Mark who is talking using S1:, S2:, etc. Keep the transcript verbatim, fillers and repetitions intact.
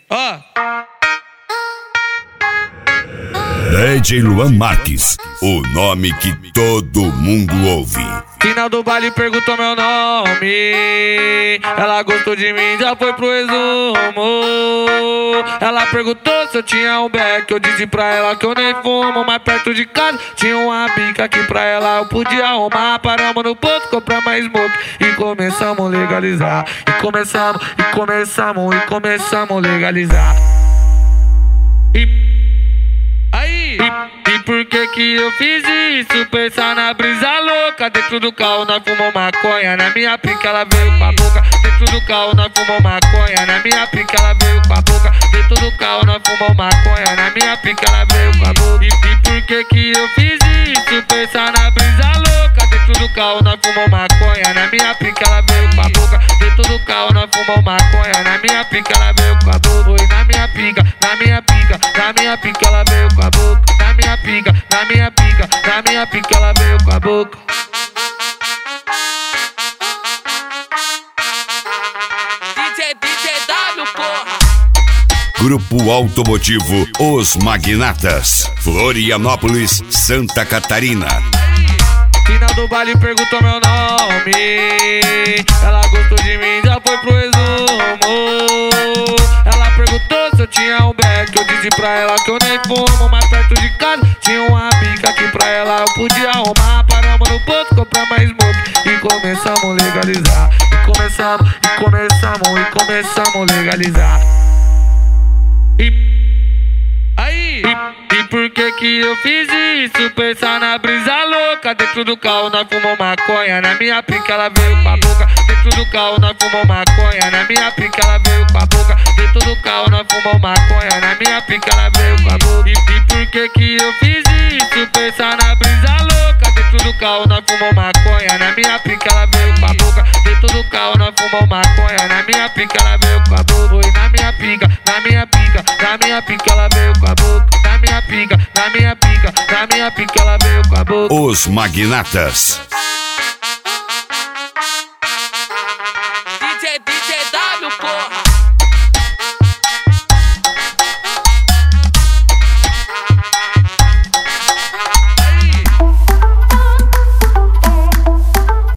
S1: Ó.
S2: D J Luan Marques, o nome que todo mundo ouve.
S1: Final do baile perguntou meu nome. Ela gostou de mim, já foi pro resumo. Ela perguntou se eu tinha um beck. Eu disse pra ela que eu nem fumo. Mas perto de casa tinha uma bica que pra ela eu podia arrumar. Paramos no posto, comprar mais smoke e começamos a legalizar. E começamos, e começamos, e começamos a legalizar. E aí, e, e por que que eu fiz isso? Pensar na brisa louca. Dentro do carro nós fumou maconha. Na minha pica ela veio com a boca. Dentro do carro nós fumou maconha. Na minha pica ela veio com a boca. Dentro do carro nós fumou maconha. Na minha pica ela veio com a boca. E, e por que que eu fiz isso? Pensar na brisa louca. Dentro do carro nós fumou maconha. Na minha pica ela veio com a boca. Dentro do carro nós fumou maconha. Na minha pica ela veio com a boca. Foi na minha pica, na minha pica, na minha pica ela veio com a boca. Na minha pica, na minha pica, na minha pica ela veio com a boca.
S3: D J, D J W, porra!
S2: Grupo Automotivo Os Magnatas, Florianópolis, Santa Catarina.
S1: Final do baile perguntou meu nome. Ela gostou de mim, já foi pro resumo. Ela perguntou se eu tinha um beck. Eu disse pra ela que eu nem fumo. Mas perto de casa tinha uma bica que pra ela eu podia arrumar. Paramos no posto, comprar mais smoke e começamos a legalizar. E começamos, e começamos, e começamos a legalizar. E aí, e, e por que que eu fiz isso? Pensar na brisa louca. Dentro do carro nós fumou maconha. Na minha pica ela veio com a boca. Dentro do carro nós fumou maconha. Na minha pica ela veio com a boca. Dentro do carro nós fumou maconha. Na minha pica ela veio com a boca. E, e por que que eu fiz isso? Pensar na brisa louca. Dentro do carro nós fumou maconha. Na minha pica ela veio com a boca. Dentro do carro nós fumou maconha. Na minha pica ela veio com a boca. Foi na minha pica, na minha pica, na minha pica ela veio com a boca. Na minha pica, na minha pica, na minha pica ela veio com a boca.
S2: Os Magnatas.